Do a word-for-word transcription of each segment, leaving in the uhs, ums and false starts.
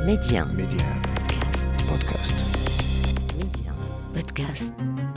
ميديان ميديان بودكاست. ميديان بودكاست.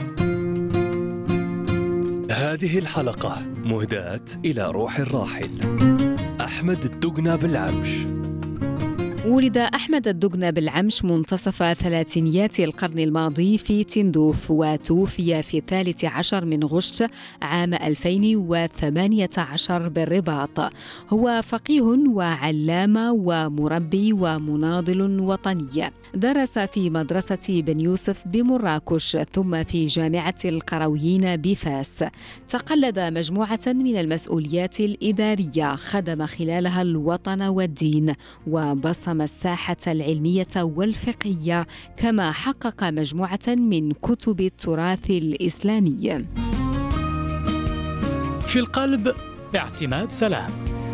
هذه الحلقة مهداة إلى روح الراحل أحمد الدقنة بالعمش. ولد أحمد الدقنة بالعمش منتصف ثلاثينيات القرن الماضي في تندوف، وتوفي في الثالث عشر من غشت عام ألفين وثمانية عشر بالرباط. هو فقيه وعلامة ومربي ومناضل وطني. درس في مدرسة بن يوسف بمراكش ثم في جامعة القرويين بفاس. تقلد مجموعة من المسؤوليات الإدارية خدم خلالها الوطن والدين، وبصم الساحة العلمية والفقهية، كما حقق مجموعة من كتب التراث الإسلامي. في القلب اعتماد سلام.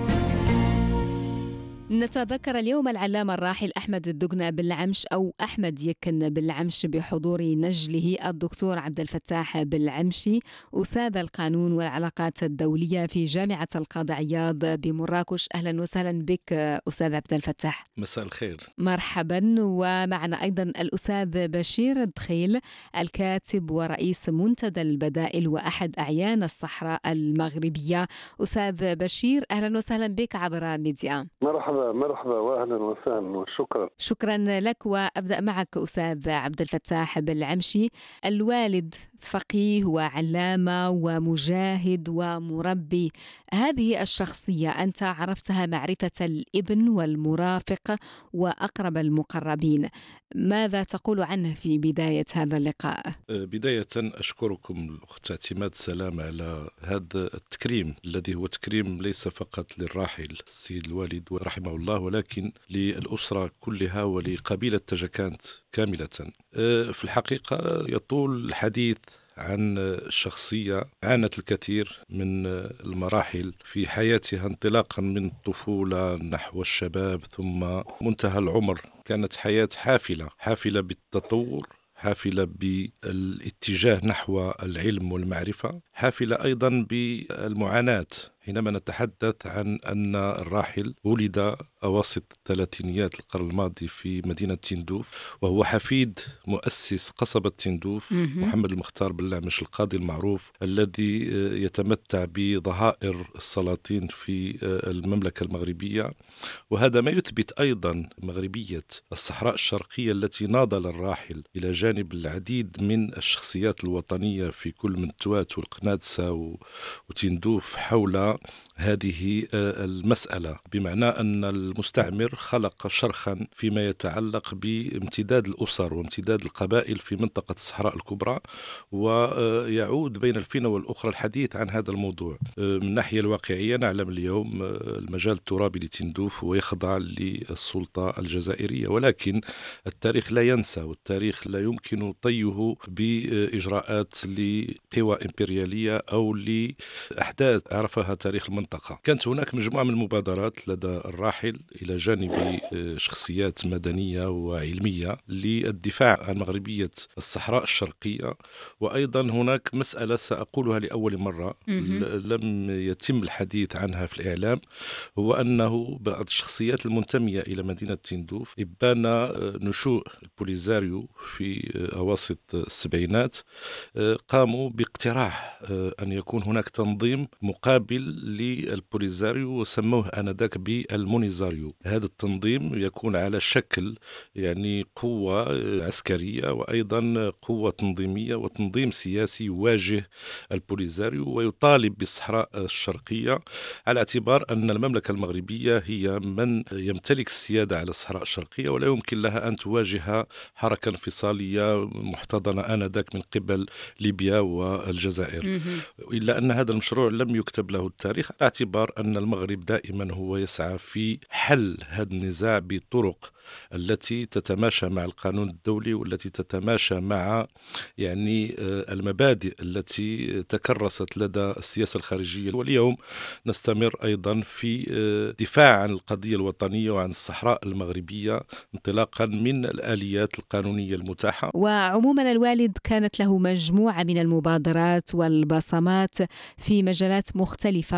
نتذكر اليوم العلامة الراحل أحمد الدقنة بالعمش أو أحمد يكن بالعمش بحضور نجله الدكتور عبد الفتاح بالعمشي، أستاذ القانون والعلاقات الدولية في جامعة القاضي عياض بمراكش. أهلا وسهلا بك أستاذ عبد الفتاح. مساء الخير. مرحبا. ومعنا أيضا الأستاذ بشير الدخيل، الكاتب ورئيس منتدى البدائل وأحد أعيان الصحراء المغربية. أستاذ بشير، أهلا وسهلا بك عبر ميديا. مرحبا مرحبا واهلا وسهلا وشكرا. شكرا لك. وابدا معك استاذ عبد الفتاح بالعمشي، الوالد فقيه وعلامه ومجاهد ومربي. هذه الشخصيه انت عرفتها معرفه الابن والمرافق واقرب المقربين، ماذا تقول عنه في بدايه هذا اللقاء؟ بدايه اشكركم الاخت اعتماد سلام على هذا التكريم الذي هو تكريم ليس فقط للراحل السيد الوالد رحمه الله، ولكن للأسرة كلها ولقبيلة تجكانت كاملة. في الحقيقة يطول الحديث عن شخصية عانت الكثير من المراحل في حياتها، انطلاقا من الطفولة نحو الشباب ثم منتهى العمر. كانت حياة حافلة حافلة بالتطور، حافلة بالاتجاه نحو العلم والمعرفة، حافلة أيضا بالمعاناة. حينما نتحدث عن أن الراحل ولد أواسط الثلاثينيات القرن الماضي في مدينة تندوف، وهو حفيد مؤسس قصبة تندوف محمد المختار بالعمش القاضي المعروف، الذي يتمتع بظهائر السلاطين في المملكة المغربية. وهذا ما يثبت أيضا مغربية الصحراء الشرقية التي ناضل الراحل إلى جانب العديد من الشخصيات الوطنية في كل من توات والقنادسة وتندوف حول هذه المسألة، بمعنى أن المستعمر خلق شرخا فيما يتعلق بامتداد الأسر وامتداد القبائل في منطقة الصحراء الكبرى، ويعود بين الفينة والأخرى الحديث عن هذا الموضوع. من الناحية الواقعية نعلم اليوم المجال الترابي لتندوف ويخضع للسلطة الجزائرية، ولكن التاريخ لا ينسى، والتاريخ لا يمكن طيه بإجراءات لقوى إمبريالية أو لأحداث عرفها تاريخ المنطقة. كانت هناك مجموعة من المبادرات لدى الراحل إلى جانب شخصيات مدنية وعلمية للدفاع عن مغربية الصحراء الشرقية. وأيضا هناك مسألة سأقولها لأول مرة لم يتم الحديث عنها في الإعلام، هو أنه بعض الشخصيات المنتمية إلى مدينة تندوف إبان نشوء البوليزاريو في أواسط السبعينات قاموا باقتراح أن يكون هناك تنظيم مقابل للبوليزاريو وسموه آنذاك بالمونيزاريو. هذا التنظيم يكون على شكل يعني قوة عسكرية وأيضا قوة تنظيمية وتنظيم سياسي يواجه البوليزاريو ويطالب بالصحراء الشرقية، على اعتبار أن المملكة المغربية هي من يمتلك السيادة على الصحراء الشرقية ولا يمكن لها أن تواجه حركة انفصالية محتضنة آنذاك من قبل ليبيا والجزائر. إلا أن هذا المشروع لم يكتب له التاريخ، على اعتبار أن المغرب دائما هو يسعى في حل هذا النزاع بطرق التي تتماشى مع القانون الدولي والتي تتماشى مع يعني المبادئ التي تكرست لدى السياسة الخارجية. واليوم نستمر أيضا في دفاع عن القضية الوطنية وعن الصحراء المغربية انطلاقا من الآليات القانونية المتاحة. وعموما الوالد كانت له مجموعة من المبادرات والبصمات في مجالات مختلفة،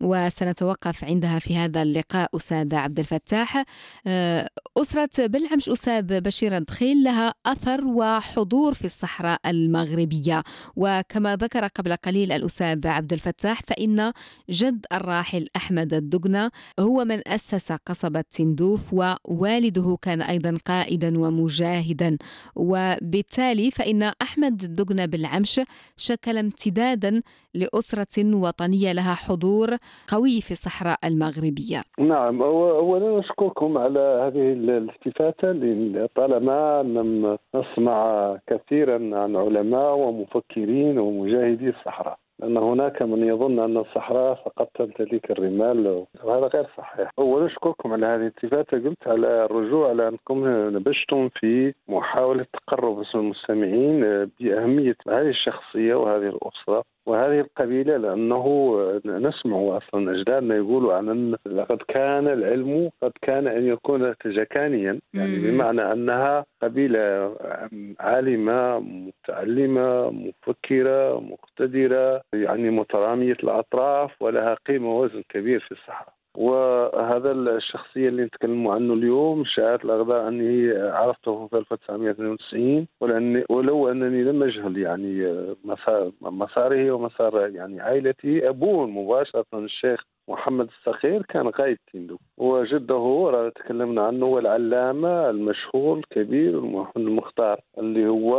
وسنتوقف عندها في هذا اللقاء أستاذ عبد الفتاح. أسرة بلعمش أستاذ بشير الدخيل لها أثر وحضور في الصحراء المغربية، وكما ذكر قبل قليل الأستاذ عبد الفتاح فإن جد الراحل أحمد الدقنة هو من أسس قصبة تندوف، ووالده كان أيضا قائدا ومجاهدا، وبالتالي فإن أحمد الدقنة بالعمش شكل امتدادا لأسرة وطنية لها حضور قوي في الصحراء المغربية. نعم، أولا أشكركم على هذه الاستفادة، طالما لم نسمع كثيرا عن علماء ومفكرين ومجاهدي الصحراء، لأن هناك من يظن أن الصحراء فقط تمتلك الرمال، وهذا غير صحيح. أولا أشكركم على هذه الاستفادة. قلت على الرجوع على أنكم نبشتم في محاولة تقرب المستمعين بأهمية هذه الشخصية وهذه الأسرة وهذه القبيلة، لأنه نسمع أصلا أجدادنا يقولوا عن أن لقد كان العلم قد كان أن يكون تجكانيا، يعني بمعنى أنها قبيلة عالمة متعلمة مفكرة مقتدرة، يعني مترامية الأطراف ولها قيمة ووزن كبير في الصحراء. وهذا الشخصية اللي نتكلم عنه اليوم شاءت الأغضاء أني عرفته في ألف وتسعمائة واثنين وتسعين، ولو أنني لم أجهل يعني مسار مساره ومسار يعني عائلتي. أبوه مباشرة الشيخ محمد الصغير كان قائد تندوف، وجده تكلمنا عنه هو العلامة المشهور الكبير محمد المختار اللي هو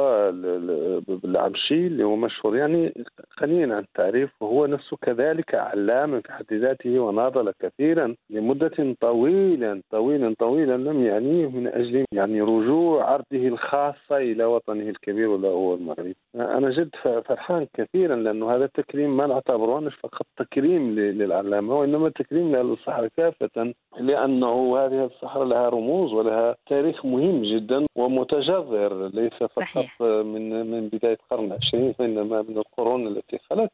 بالعمشي اللي هو مشهور، يعني غنيا عن التعريف، وهو نفسه كذلك علامة في حد ذاته وناضل كثيرا لمدة طويلة طويلا طويلا لم يعنيه من أجل يعني رجوع عرضه الخاصة إلى وطنه الكبير ولا هو المغرب. أنا جد فرحان كثيرا، لأنه هذا التكريم ما نعتبره مش فقط تكريم للعلامة وإنما تكريم للصحراء كافة، لأنه هذه الصحراء لها رموز ولها تاريخ مهم جدا ومتجذر، ليس فقط صحيح. من من بداية القرن العشرين وإنما من القرون التي خلت.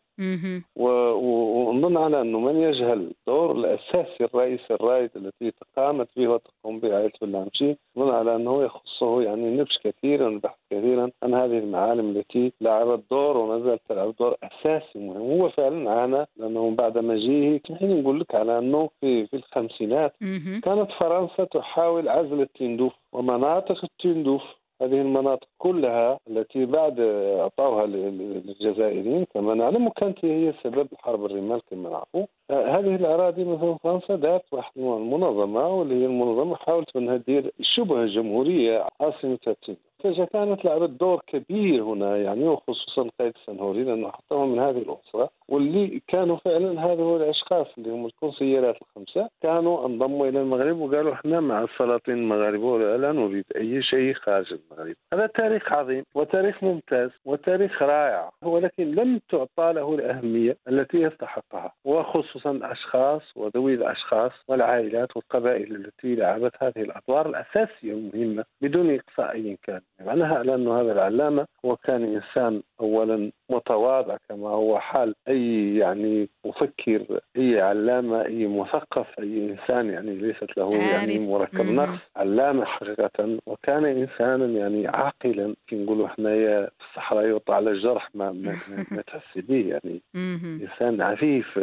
ونظن على أنه من يجهل الدور الأساسي الرئيسي الرائد التي قامت به وتقوم به عائلة بالعمشي، نظن على أنه يخصه يعني نبش كثيرا البحث كثيرا عن هذه المعالم التي لعبت دور وما زالت تلعب دور أساسي مهم. هو فعلا عانى، لأنه بعد مجيئه تحين نقول لك على أنه في في الخمسينات كانت فرنسا تحاول عزل التندوف ومناطق التندوف، هذه المناطق كلها التي بعد أعطوها للجزائريين كما نعلم، وكانت هي سبب حرب الرمال كما نعرفوا. هذه الأراضي مثلا فرنسا دارت واحد المنظمة، واللي هي المنظمة حاولت أنها تدير شبه جمهورية عاصمة التندوف، فكانت لعبت دور كبير هنا يعني، وخصوصا قائد السنهوري لأنه حطهم من هذه الأسرة، واللي كانوا فعلا هذا هو الأشخاص اللي هم الكونسييرات الخمسة كانوا انضموا إلى المغرب وقالوا احنا مع السلاطين المغاربة ولا نريد أي شيء خارج المغرب. هذا تاريخ عظيم وتاريخ ممتاز وتاريخ رائع، ولكن لم تعطى له الأهمية التي يستحقها، وخصوصا أشخاص وذوي الأشخاص والعائلات والقبائل التي لعبت هذه الأدوار الأساسية المهمة بدون إقصاء أي كان. معناها على أنه هذا العلامة هو كان إنسان أولا متواضع كما هو حال أي يعني مفكر، أي علامة، أي مثقف، أي إنسان يعني ليست له يعني مركب نقص، علامة حقيقة، وكان إنسانا يعني عاقلا. نقولوا احنا في الصحراء يوطى على الجرح ما ما, ما تحس به يعني. إنسان عفيف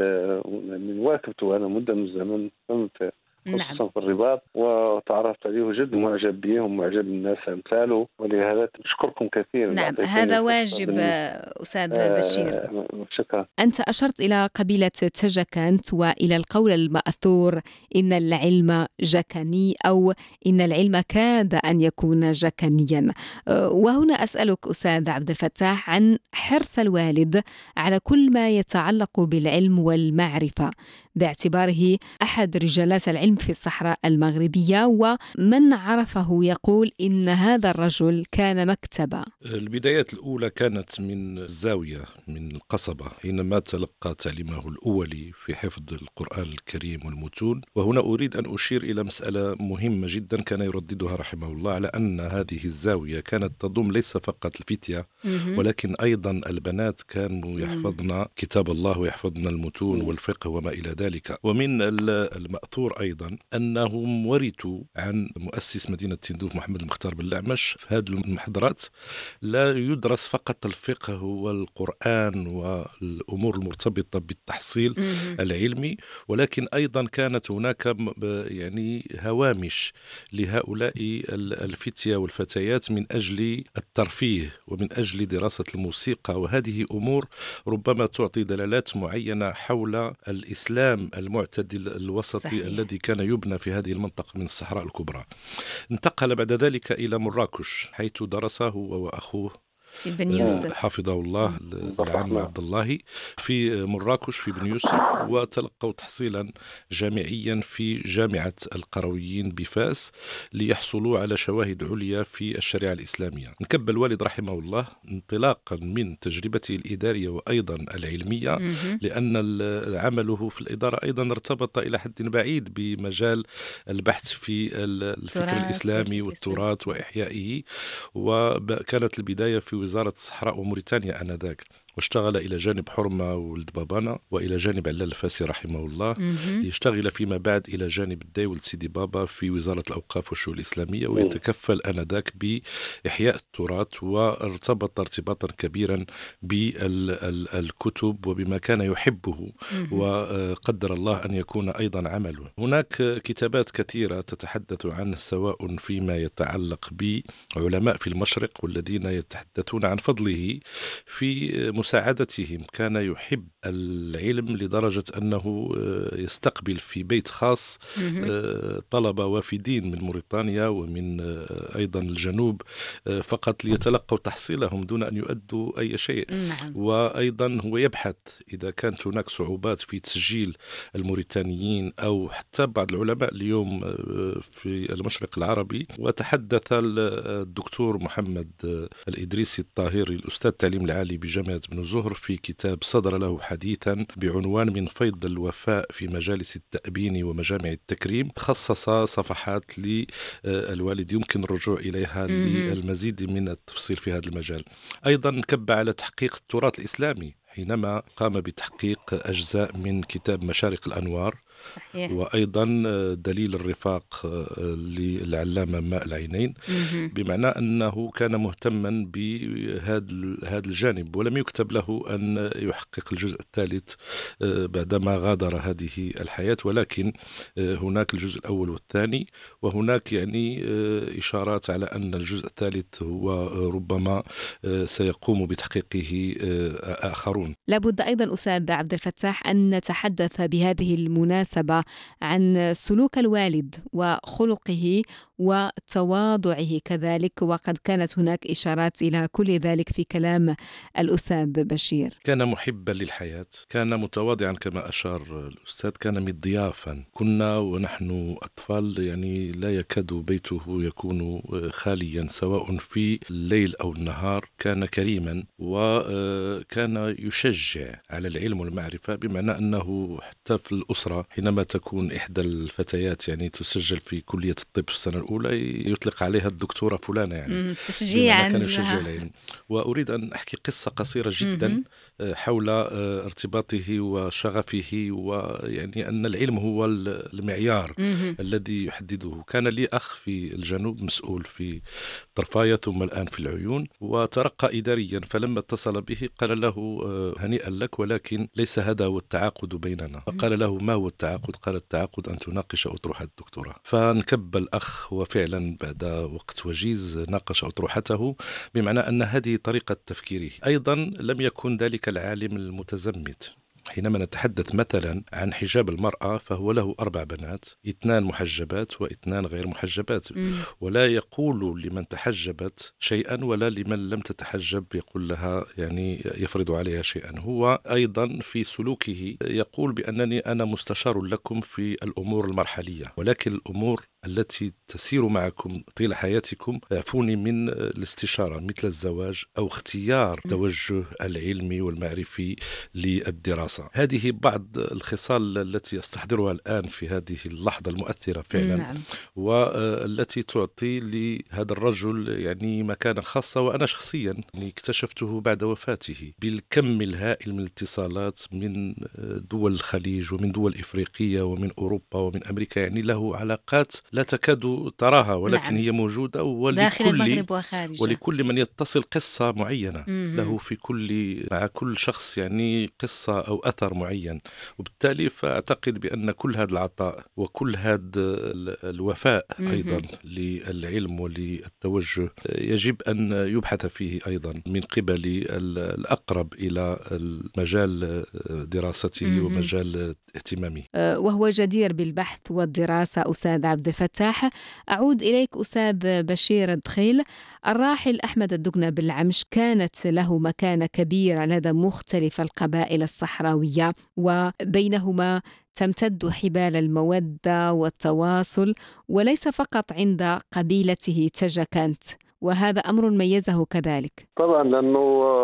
من واكبته أنا مدة من الزمن فهمت خصوصا نعم. في الرباط، وتعرفت عليه جد معجب به ومعجب الناس أمثاله، ولهذا أشكركم كثيرا. نعم هذا واجب أستاذ آه بشير. شكرا. أنت أشرت إلى قبيلة تجكنت وإلى القول المأثور إن العلم جكني، أو إن العلم كاد أن يكون جكنيا، وهنا أسألك أستاذ عبد الفتاح عن حرص الوالد على كل ما يتعلق بالعلم والمعرفة، باعتباره أحد رجالات العلم في الصحراء المغربية، ومن عرفه يقول إن هذا الرجل كان مكتبة. البدايات الأولى كانت من الزاوية من القصبة حينما تلقى تعليمه الأولي في حفظ القرآن الكريم والمتون. وهنا أريد أن أشير إلى مسألة مهمة جدا كان يرددها رحمه الله، على أن هذه الزاوية كانت تضم ليس فقط الفتية ولكن أيضا البنات كانوا يحفظن كتاب الله ويحفظن المتون والفقه وما إلى ذلك. ذلك. ومن المأثور أيضا أنهم ورثوا عن مؤسس مدينة تندوف محمد المختار بن الأعمش في هذه المحاضرات لا يدرس فقط الفقه والقرآن والأمور المرتبطة بالتحصيل العلمي، ولكن أيضا كانت هناك يعني هوامش لهؤلاء الفتية والفتيات من أجل الترفيه ومن أجل دراسة الموسيقى، وهذه أمور ربما تعطي دلالات معينة حول الإسلام المعتدل الوسطي صحيح. الذي كان يبنى في هذه المنطقة من الصحراء الكبرى. انتقل بعد ذلك إلى مراكش حيث درس هو وأخوه في بن يوسف حفظه الله العام عبد الله في مراكش في بن يوسف، وتلقوا تحصيلا جامعيا في جامعة القرويين بفاس ليحصلوا على شواهد عليا في الشريعة الإسلامية. نكب الوالد رحمه الله انطلاقا من تجربته الإدارية وأيضا العلمية، لأن عمله في الإدارة أيضا ارتبط إلى حد بعيد بمجال البحث في الفكر الإسلامي والتراث وإحيائه، وكانت البداية في وزارة الصحراء وموريتانيا آنذاك، واشتغل إلى جانب حرمة ولد بابانا وإلى جانب علال الفاسي رحمه الله، ليشتغل فيما بعد إلى جانب الداي ولد سيدي بابا في وزارة الأوقاف والشؤون الإسلامية، ويتكفل آنذاك بإحياء التراث، وارتبط ارتباطا كبيرا بالكتب وبما كان يحبه وقدر الله أن يكون أيضا عمله. هناك كتابات كثيرة تتحدث عنه، سواء فيما يتعلق بعلماء في المشرق والذين يتحدثون عن فضله في مساعدتهم. كان يحب العلم لدرجة أنه يستقبل في بيت خاص طلبة وافدين من موريتانيا ومن أيضا الجنوب فقط ليتلقوا تحصيلهم دون أن يؤدوا أي شيء. نعم. وأيضا هو يبحث إذا كانت هناك صعوبات في تسجيل الموريتانيين أو حتى بعض العلماء اليوم في المشرق العربي. وتحدث الدكتور محمد الإدريسي الطاهري الأستاذ التعليم العالي بجامعة بن زهر في كتاب صدر له حديثا بعنوان من فيض الوفاء في مجالس التأبين ومجامع التكريم، خصص صفحات للوالد يمكن الرجوع إليها للمزيد من التفصيل في هذا المجال. أيضا كب على تحقيق التراث الإسلامي حينما قام بتحقيق أجزاء من كتاب مشارق الأنوار صحيح. وأيضا دليل الرفاق للعلامة ماء العينين، بمعنى أنه كان مهتما بهذا هذا الجانب، ولم يكتب له أن يحقق الجزء الثالث بعدما غادر هذه الحياة، ولكن هناك الجزء الأول والثاني، وهناك يعني إشارات على أن الجزء الثالث هو ربما سيقوم بتحقيقه آخرون. لابد أيضا أستاذ عبد الفتاح أن نتحدث بهذه المناسبة عن سلوك الوالد وخلقه وتواضعه كذلك، وقد كانت هناك إشارات إلى كل ذلك في كلام الأستاذ بشير. كان محبا للحياة، كان متواضعا كما أشار الأستاذ، كان مضيافا. كنا ونحن أطفال يعني لا يكاد بيته يكون خاليا سواء في الليل أو النهار. كان كريما وكان يشجع على العلم والمعرفة، بمعنى أنه حتى في الأسرة حينما تكون إحدى الفتيات يعني تسجل في كلية الطب في السنة الأولى يطلق عليها الدكتورة فلانة، يعني تشجيعا كان يشجع العلم. وأريد أن أحكي قصة قصيرة جدا حول ارتباطه وشغفه، ويعني أن العلم هو المعيار الذي يحدده. كان لي أخ في الجنوب مسؤول في طرفاية ثم الآن في العيون، وترقى إداريا، فلما اتصل به قال له هنيئا لك، ولكن ليس هذا هو التعاقد بيننا. فقال له ما هو التعاقد؟ قال التعاقد أن تناقش أطروحة الدكتوراه. فانكب الأخ، وفعلا بعد وقت وجيز ناقش أطروحته، بمعنى أن هذه طريقة تفكيره. أيضا لم يكن ذلك العالم المتزمت. حينما نتحدث مثلا عن حجاب المرأة فهو له أربع بنات، اثنان محجبات واثنان غير محجبات، ولا يقول لمن تحجبت شيئا ولا لمن لم تتحجب يقول لها يعني يفرض عليها شيئا. هو أيضا في سلوكه يقول بأنني أنا مستشار لكم في الأمور المرحلية، ولكن الأمور التي تسير معكم طيل حياتكم يعفوني من الاستشارة مثل الزواج أو اختيار توجه العلمي والمعرفي للدراسة. هذه بعض الخصال التي أستحضرها الآن في هذه اللحظة المؤثرة فعلا، نعم. والتي تعطي لهذا الرجل يعني مكانة خاصة. وأنا شخصيا يعني اكتشفته بعد وفاته بالكم الهائل من الاتصالات من دول الخليج ومن دول إفريقية ومن أوروبا ومن أمريكا، يعني له علاقات لا تكاد تراها ولكن نعم. هي موجودة، داخل المغرب وخارجه، ولكل من يتصل قصة معينة مم. له في كل مع كل شخص يعني قصة أو أثر معين. وبالتالي فأعتقد بأن كل هذا العطاء وكل هذا الوفاء مم. أيضا للعلم وللتوجه يجب أن يبحث فيه أيضا من قبل الأقرب إلى المجال دراسته مم. ومجال اهتمامه، وهو جدير بالبحث والدراسة. أستاذ عبد الفتاح، أعود إليك أستاذ بشير الدخيل. الراحل أحمد الدقنة بالعمش كانت له مكانة كبيرة لدى مختلف القبائل الصحراوية، وبينهما تمتد حبال المودة والتواصل، وليس فقط عند قبيلته تجكنت، وهذا أمر ميزه كذلك. طبعا، لأنه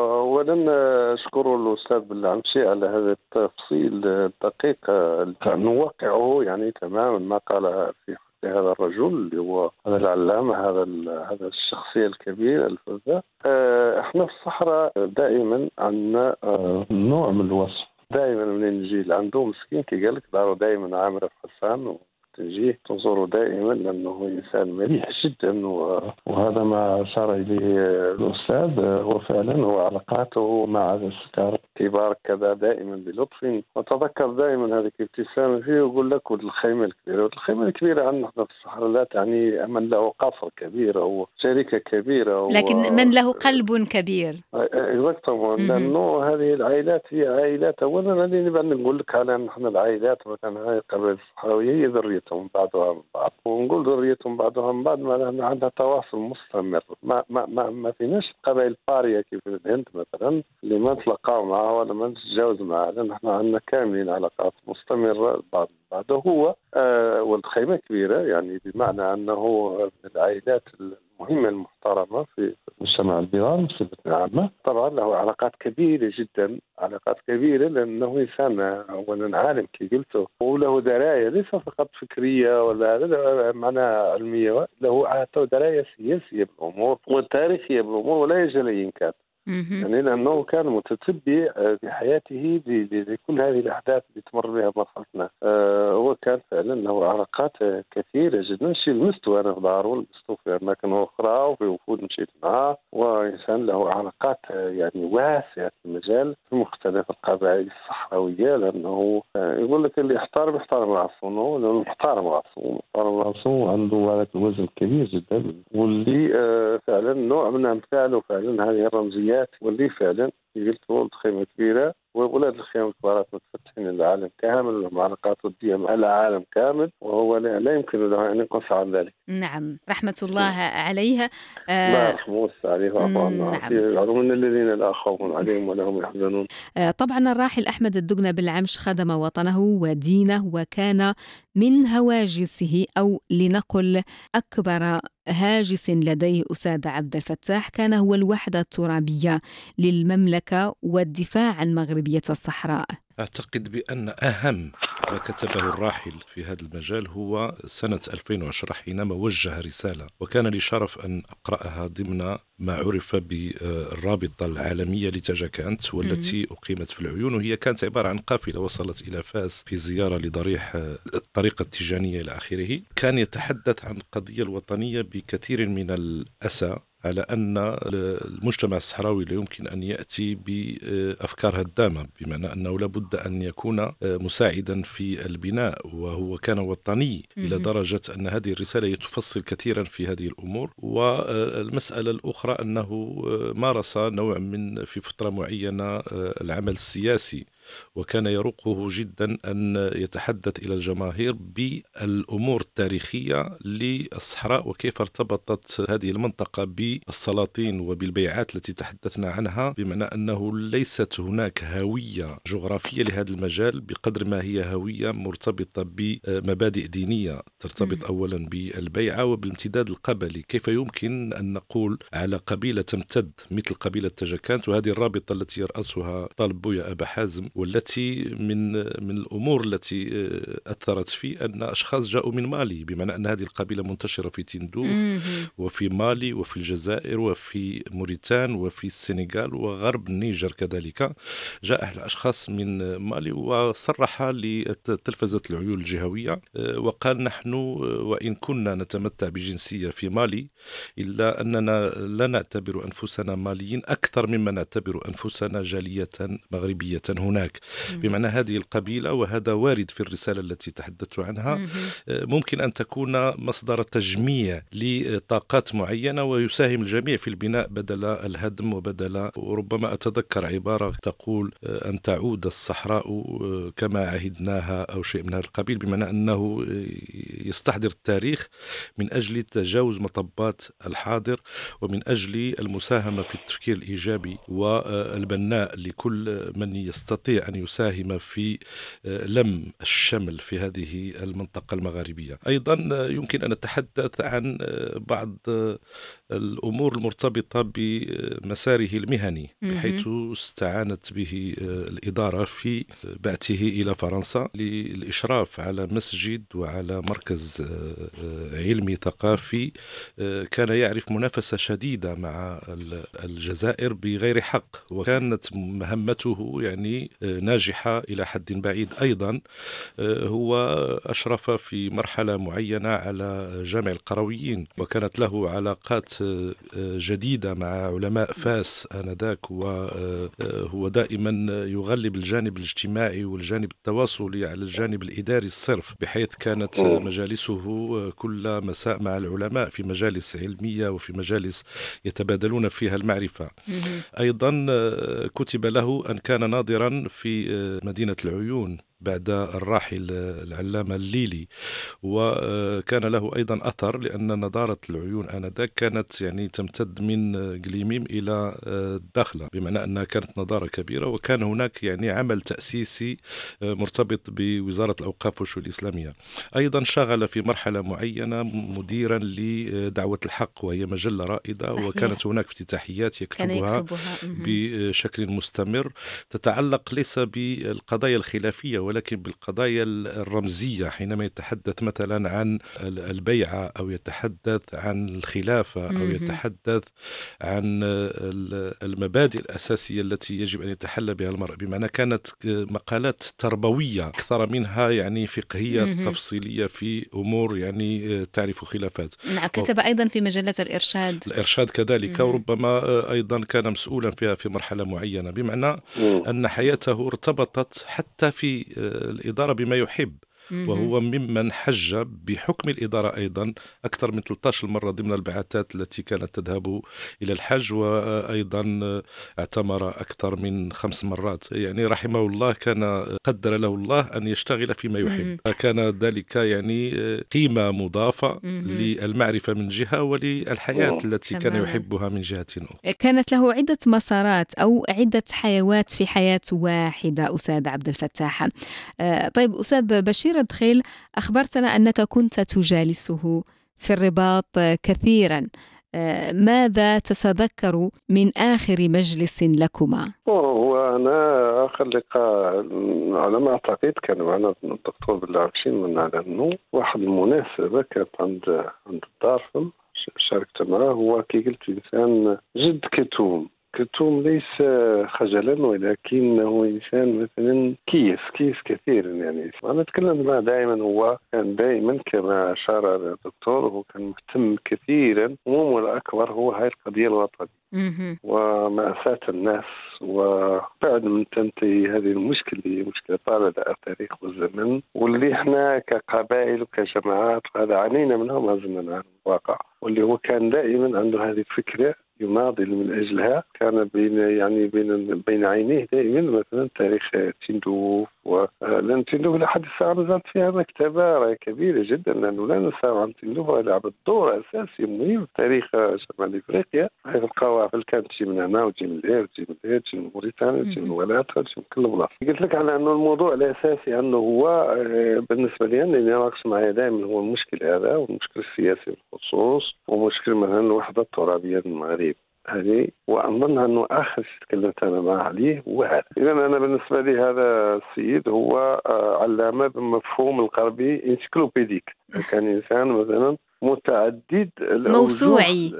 ولن أشكر الأستاذ بالعمشي على هذا التفصيل الدقيق لأنه واقعه يعني تماما ما قال في هذا الرجل اللي هو هذا العلامة، هذا هذا الشخصية الكبيرة الفذة. احنا في الصحراء دائما عندنا نوع من الوصف، دائما من نجي عنده مسكين كي قال لك دارو دائما عامر حسان تجيه تنظر دائما لأنه إنسان مليح جدا، وهذا ما أشار إليه الأستاذ. هو فعلا هو علاقاته مع السكار الكبار كذا دائما بلطف، وتذكر دائما هذه الابتسامة فيه ويقول لك الخيمة الكبيرة. والخيمة الكبيرة عندنا في الصحراء لا تعني من له قصر كبير أو شركة كبيرة، لكن و... من له قلب كبير. exactly. لأنه هذه العائلات هي عائلات. أولا هذه نبغى نقول لك على نحن العائلات مثلا هاي القبائل الصحراوية هي ذرية بعضها من بعض، ونقول ذريتهم بعضها من بعض ما عندها تواصل مستمر. ما ما ما, ما فيناش قبائل بارية كيف الهند مثلا اللي ما نتلاقاو معها ولا ما نتجاوز معها، لأن احنا عندنا كاملين علاقات مستمرة بعض بعض. هو آه والخيمة كبيرة يعني بمعنى أنه من العائلات المهمة المحترمة في مجتمع البيران بصفة عامة. طبعا له علاقات كبيرة جدا، علاقات كبيرة لأنه إنسان أولا عالم كي قلته، وله دراية ليس فقط فكرية ولا معنى علمية، له حتى دراية سياسية بالأمور والتاريخية بالأمور ولا يجوز ينكر. يعني لأنه كان متتبع في حياته لكل هذه الأحداث اللي تمر بها مرحلتنا. آه هو كان فعلا له علاقات كثيرة جدا، شيء لمسته أنا في داره لمسته في أماكن أخرى وفي وفود مشيت معه، وإنسان له علاقات يعني واسعة في المجال في مختلف القبائل الصحراوية. لأنه آه يقول لك اللي يحترم يحترم راسه، لأنه محترم راسه محترم راسه عنده هذا الوزن كبير جدا، واللي آه فعلا نوع من أمثاله فعلا هذه الرمزية واللي فعلا قلت ولد خيمة كبيرة، وولاد الخيام الكبارات متفتحين للعالم كامل ولهم علاقات ودية مع العالم كامل، وهو لا يمكن له أن ينقص عن ذلك. نعم، رحمة الله عليها. آه لا يرحمه عليه وعفو عنه من الذين لا خوف عليهم ولا هم يحزنون. آه طبعا الراحل أحمد الدقنة بالعمش خدم وطنه ودينه، وكان من هواجسه أو لنقل أكبر هاجس لديه أستاذ عبد الفتاح كان هو الوحدة الترابية للمملكة والدفاع عن مغربية الصحراء. أعتقد بأن أهم ما كتبه الراحل في هذا المجال هو سنة ألفين وعشرة حينما وجه رسالة، وكان لي شرف أن أقرأها ضمن ما عرف بالرابطة العالمية لتجكانت والتي أقيمت في العيون، وهي كانت عبارة عن قافلة وصلت إلى فاس في زيارة لضريح الطريقة التيجانية إلى آخره. كان يتحدث عن القضية الوطنية بكثير من الأسى على أن المجتمع الصحراوي لا يمكن أن يأتي بأفكار هدامة، بمعنى أنه لابد أن يكون مساعدا في البناء، وهو كان وطني إلى درجة أن هذه الرسالة تفصل كثيرا في هذه الأمور. والمسألة الأخرى أنه مارس نوع من في فترة معينة العمل السياسي، وكان يروقه جدا أن يتحدث إلى الجماهير بالأمور التاريخية للصحراء وكيف ارتبطت هذه المنطقة ب بالسلاطين وبالبيعات التي تحدثنا عنها، بمعنى أنه ليست هناك هوية جغرافية لهذا المجال بقدر ما هي هوية مرتبطة بمبادئ دينية ترتبط أولا بالبيعة وبالامتداد القبلي. كيف يمكن أن نقول على قبيلة تمتد مثل قبيلة تجكانت، وهذه الرابطة التي يرأسها طالب بويا أبا حازم، والتي من من الأمور التي أثرت في أن أشخاص جاءوا من مالي، بمعنى أن هذه القبيلة منتشرة في تندوف وفي مالي وفي الجزائر وفي موريتان وفي السنغال وغرب النيجر كذلك. جاء أحد الأشخاص من مالي وصرح لتلفزة العيون الجهوية وقال: نحن وإن كنا نتمتع بجنسية في مالي إلا أننا لا نعتبر أنفسنا ماليين أكثر مما نعتبر أنفسنا جالية مغربية هناك. بمعنى هذه القبيلة، وهذا وارد في الرسالة التي تحدثت عنها، ممكن أن تكون مصدر تجميع لطاقات معينة ويساهم الجميع في البناء بدل الهدم وبدل، وربما أتذكر عبارة تقول أن تعود الصحراء كما عهدناها أو شيء من هذا القبيل، بمعنى أنه يستحضر التاريخ من أجل تجاوز مطبات الحاضر ومن أجل المساهمة في التفكير الإيجابي والبناء لكل من يستطيع أن يساهم في لم الشمل في هذه المنطقة المغاربية. أيضا يمكن أن نتحدث عن بعض الأمور المرتبطة بمساره المهني، بحيث استعانت به الإدارة في بعثه إلى فرنسا للإشراف على مسجد وعلى مركز علمي ثقافي كان يعرف منافسة شديدة مع الجزائر بغير حق، وكانت مهمته يعني ناجحة إلى حد بعيد. أيضا هو أشرف في مرحلة معينة على جامع القرويين، وكانت له علاقات جديدة مع علماء فاس آنذاك، وهو دائما يغلب الجانب الاجتماعي والجانب التواصلي على الجانب الإداري الصرف، بحيث كانت مجالسه كل مساء مع العلماء في مجالس علمية وفي مجالس يتبادلون فيها المعرفة. أيضا كتب له أن كان ناظرا في مدينة العيون بعد الراحل العلامة الليلي، وكان له أيضا أثر لأن نظارة العيون آنذاك كانت يعني تمتد من قليميم إلى الداخلة، بمعنى أنها كانت نظارة كبيرة، وكان هناك يعني عمل تأسيسي مرتبط بوزارة الأوقاف والشؤون الإسلامية. أيضا شغل في مرحلة معينة مديرا لدعوة الحق، وهي مجلة رائدة، صحيح. وكانت هناك افتتاحيات يكتبها بشكل مستمر تتعلق ليس بالقضايا الخلافية ولكن بالقضايا الرمزية، حينما يتحدث مثلا عن البيعة أو يتحدث عن الخلافة أو يتحدث عن المبادئ الأساسية التي يجب أن يتحلى بها المرء، بمعنى كانت مقالات تربوية أكثر منها يعني فقهية تفصيلية في أمور يعني تعرف خلافات. نعم، كتب أيضا في مجلة الإرشاد الإرشاد كذلك، وربما أيضا كان مسؤولا فيها في مرحلة معينة، بمعنى أن حياته ارتبطت حتى في الإدارة بما يحب، وهو ممن حج بحكم الإدارة أيضا أكثر من ثلاثة عشر مرة ضمن البعثات التي كانت تذهب إلى الحج، وأيضا اعتمر أكثر من خمس مرات. يعني رحمه الله كان قدر له الله أن يشتغل فيما يحب، كان ذلك يعني قيمة مضافة للمعرفة من جهة وللحياة التي كان يحبها من جهة أخرى. كانت له عدة مسارات أو عدة حيوات في حياة واحدة أستاذ عبد الفتاح. طيب أستاذ بشير دخيل، أخبرتنا أنك كنت تجالسه في الرباط كثيرا، ماذا تتذكر من آخر مجلس لكما؟ هو أنا آخر لقاء على ما أعتقد كان معنا الدكتور بالعبشين من على واحد المناسبة كانت عند عند الدار، شاركت معه. هو كي قلت إنسان جد كتوم كتوم، ليس خجلا ولكنه إنسان مثلا كيس كيس كثير. يعني أنا أتكلم معه دائما، هو كان دائما كما أشار الدكتور، هو كان مهتم كثيرا، ومو الأكبر هو هاي القضية الوطنية ومأساة الناس. وبعد من تنتهي هذه المشكلة، هي مشكلة طالت على التاريخ والزمن، واللي احنا كقبائل وكجماعات هذا عنينا منهم هذا الواقع، واللي هو كان دائما عنده هذه الفكرة يناضل من أجلها. كان بين يعني بين بين عينيه دائما مثلا تاريخ تندوف، ولأن تندوف لحد الساعة نزلت فيها مكتبة كبيرة جدا، لأنه لا ننسى عن تندوف لعبت دور أساسي مهم في تاريخ شمال إفريقيا، حيث القوافل كانت تجي من هنا وتجي من الإير وتجي من الإير تجي من موريتانيا وتجي من ولاتها وتجي من كل بلاصة. قلت لك على أنه الموضوع الأساسي أنه هو بالنسبة لي أنني ناقش معي دائما هو المشكل هذا، والمشكل السياسي بالخصوص، ومشكل مثلا الوحدة الترابية للمغرب هذه، وأظن أنه آخر شيء تكلمت أنا معه عليه هو هذا. إذا أنا بالنسبة لي هذا السيد هو علامة بمفهوم الغربي انسيكلوبيديك، كان إنسان مثلا متعدد موسوعي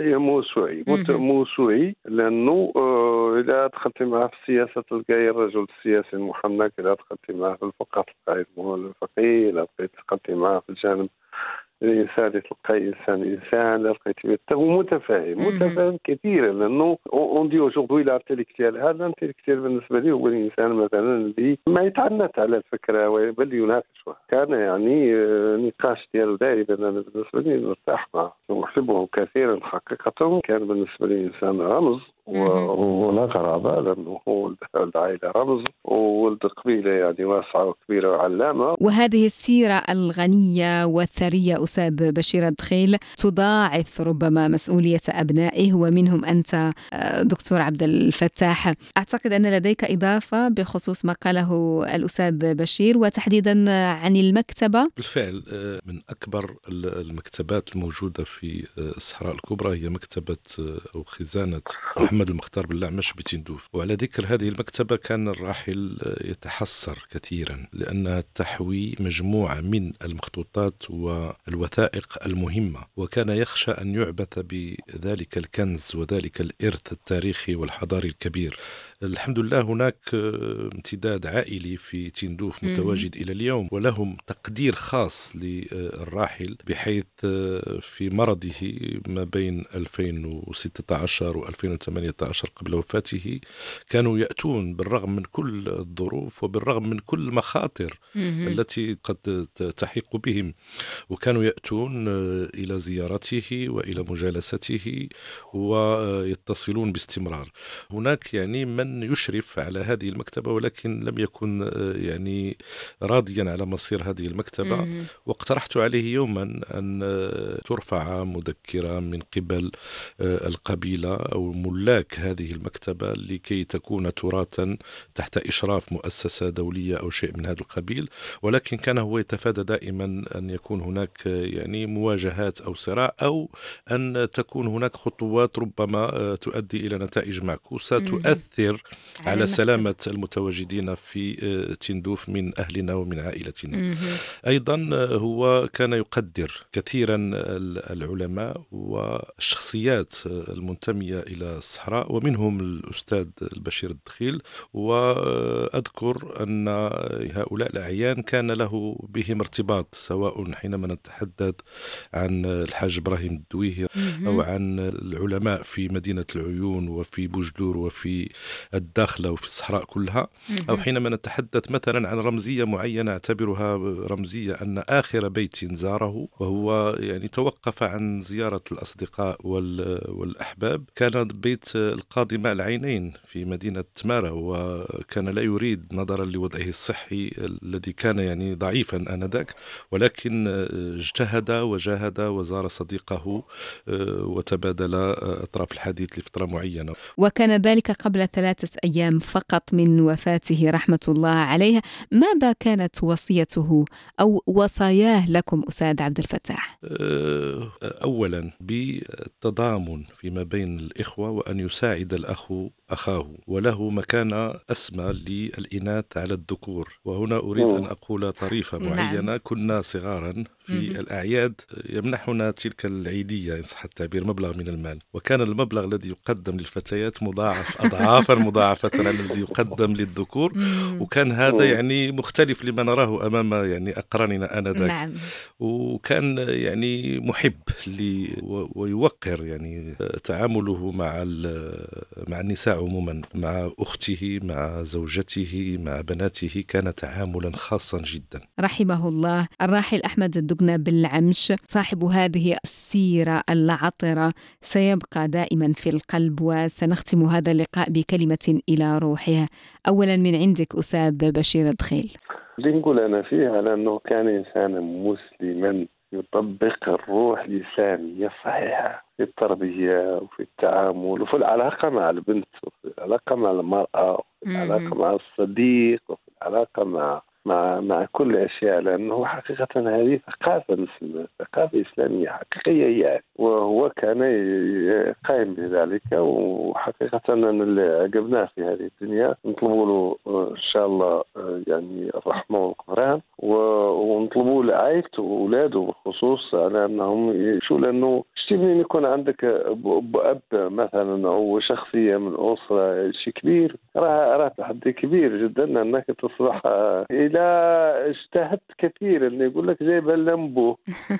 موسوعي موسوعي لأنه إذا دخلت معه في السياسة تلقاي الرجل السياسي المحنك، إذا دخلت معه في الفقه تلقاي الفقيه، إذا دخلت معه في الجانب الإنسان تلقى إنسان إنسان لقيت هو متفاهم متفاهم كثيرا، لأنه on dit aujourd'hui l'intellectuel. هذا الانتلكتوال بالنسبة لي هو الإنسان مثلا اللي ما يتعنت على الفكرة بل يناقشها. كان يعني نقاش ديالو دائما أنا بالنسبة لي مرتاح معه وأحبه كثيرا حقيقة. كان بالنسبة لي إنسان رمز ولا غرابة، لأنه هو العائلة رمز وولد قبيلة يعني واسعة وكبيرة وعلامة. وهذه السيرة الغنية والثرية أستاذ بشير الدخيل تضاعف ربما مسؤولية أبنائه ومنهم أنت دكتور عبد الفتاح. أعتقد أن لديك إضافة بخصوص ما قاله الأستاذ بشير وتحديدا عن المكتبة. بالفعل من أكبر المكتبات الموجودة في الصحراء الكبرى هي مكتبة أو خزانة محمد المختار بالأعمش بتندوف. وعلى ذكر هذه المكتبة كان الراحل يتحسر كثيرا لأنها تحوي مجموعة من المخطوطات والوثائق المهمة، وكان يخشى أن يعبث بذلك الكنز وذلك الإرث التاريخي والحضاري الكبير. الحمد لله هناك امتداد عائلي في تندوف متواجد إلى اليوم، ولهم تقدير خاص للراحل، بحيث في مرضه ما بين ألفين وستة عشر وألفين وثمانية عشر قبل وفاته كانوا يأتون بالرغم من كل الظروف وبالرغم من كل المخاطر التي قد تحيق بهم، وكانوا يأتون إلى زيارته وإلى مجالسته ويتصلون باستمرار. هناك يعني من يشرف على هذه المكتبة ولكن لم يكن يعني راضيا على مصير هذه المكتبة، واقترحت عليه يوما أن ترفع مذكرة من قبل القبيلة أو ملاك هذه المكتبة لكي تكون تراثا تحت إشراف مؤسسة دولية أو شيء من هذا القبيل. ولكن كان هو يتفادى دائما أن يكون هناك يعني مواجهات أو صراع، أو أن تكون هناك خطوات ربما تؤدي إلى نتائج معكوسة تؤثر على سلامة المتواجدين في تندوف من أهلنا ومن عائلتنا. أيضا هو كان يقدر كثيرا العلماء والشخصيات المنتمية إلى الصحراء، ومنهم الأستاذ البشير الدخيل. وأذكر أن هؤلاء الأعيان كان له بهم ارتباط، سواء حينما نتحدث عن الحاج إبراهيم الدويهي أو عن العلماء في مدينة العيون وفي بوجدور وفي الداخلة وفي الصحراء كلها، أو حينما نتحدث مثلا عن رمزية معينة اعتبرها رمزية، أن آخر بيت زاره وهو يعني توقف عن زيارة الأصدقاء والأحباب كان بيت القاضي مع العينين في مدينة تمارة، وكان لا يريد نظرا لوضعه الصحي الذي كان يعني ضعيفا آنذاك، ولكن اجتهد وجاهد وزار صديقه وتبادل أطراف الحديث لفترة معينة. وكان ذلك قبل ثلاثة أيام فقط من وفاته رحمة الله عليه. ماذا كانت وصيته أو وصاياه لكم أستاذ عبد الفتاح؟ أولا بالتضامن فيما بين الإخوة، وأن يساعد الأخ أخاه، وله مكانة أسمى للإناث على الذكور. وهنا أريد أن أقول طريفة معينة. كنا صغارا في الأعياد يمنحنا تلك العيدية إن صح التعبير مبلغ من المال، وكان المبلغ الذي يقدم للفتيات مضاعف أضعافا مضاعفة عن الذي يقدم للذكور، وكان هذا يعني مختلف لما نراه أمام يعني أقراننا آنذاك. نعم. وكان يعني محب لي ويوقر يعني تعامله مع مع النساء عموما مع أخته، مع زوجته، مع بناته، كان تعاملا خاصا جدا. رحمه الله. الراحل أحمد الدقنة بالعمش صاحب هذه السيرة العطرة سيبقى دائما في القلب، وسنختم هذا اللقاء بكلمة إلى روحها. أولا من عندك أستاذ بشير دخيل. اللي نقول أنا فيه على أنه كان إنسانا مسلما يطبق الروح الإسلامية الصحيحة في التربية وفي التعامل وفي العلاقة مع البنت وفي العلاقة مع المرأة وفي العلاقة مع الصديق وفي العلاقة مع مع مع كل أشياء، لأنه حقيقة هذه ثقافة مسلمة، ثقافة إسلامية حقيقية يعني، وهو كان قائم بذلك. وحقيقة أن اللي عجبناه في هذه الدنيا نطلبوا له إن شاء الله يعني الرحمة والغفران، ونطلبوا لعائلته وأولاده بالخصوص على أنهم شو، لأنه شتي يكون عندك أب مثلا أو شخصية من أسرة شيء كبير، راه راه تحدي كبير جدا أنك تصبح إلى اجتهدت كثير، اللي يقول لك جايبها لنبوه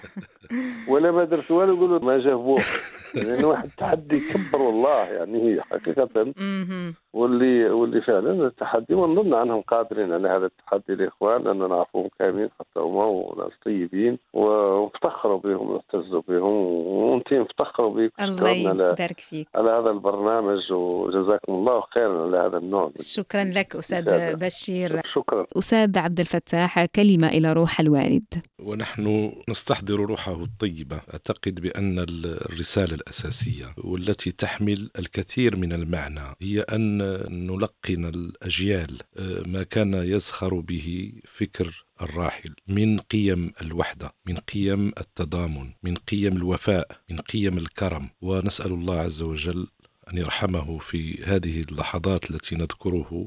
ولا ما درت ولا يقولوا ما جابوه، يعني واحد تحدي كبر والله يعني هي حقيقة. واللي واللي فعلا التحدي، ونظن عنهم قادرين على هذا التحدي الإخوان، لأننا نعرفهم كاملين حتى هم وناس طيبين ونفتخروا بهم ونعتزوا بهم، وانتم افتخروا بك. الله يبارك فيك على هذا البرنامج، وجزاكم الله خيرا على هذا النوع. شكرا لك أستاذ بشير. شكرا. أستاذ عبد الفتاح، كلمة إلى روح الوالد. ونحن نستحضر روحه الطيبة. أعتقد بأن الرسالة الأساسية والتي تحمل الكثير من المعنى هي أن نلقن الأجيال ما كان يزخر به فكر الراحل من قيم الوحدة، من قيم التضامن، من قيم الوفاء، من قيم الكرم. ونسأل الله عز وجل أن يرحمه في هذه اللحظات التي نذكره.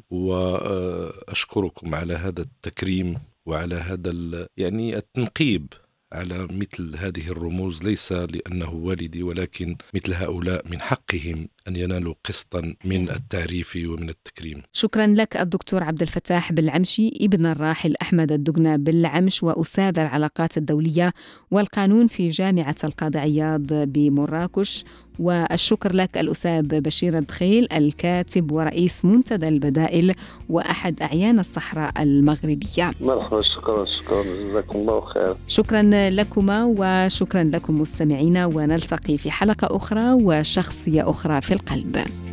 وأشكركم على هذا التكريم وعلى هذا يعني التنقيب على مثل هذه الرموز، ليس لأنه والدي، ولكن مثل هؤلاء من حقهم أن ينالوا قسطا من التعريف ومن التكريم. شكرا لك الدكتور عبد الفتاح بالعمشي، ابن الراحل أحمد الدقنة بالعمش، وأستاذ العلاقات الدولية والقانون في جامعة القاضي عياض بمراكش. والشكر لك الأستاذ بشير دخيل، الكاتب ورئيس منتدى البدائل وأحد أعيان الصحراء المغربية. مرحبا. شكرا شكرا جزاكم الله خير. شكرا لكما وشكرا لكم مستمعينا، ونلتقي في حلقة أخرى وشخصية أخرى في القلب.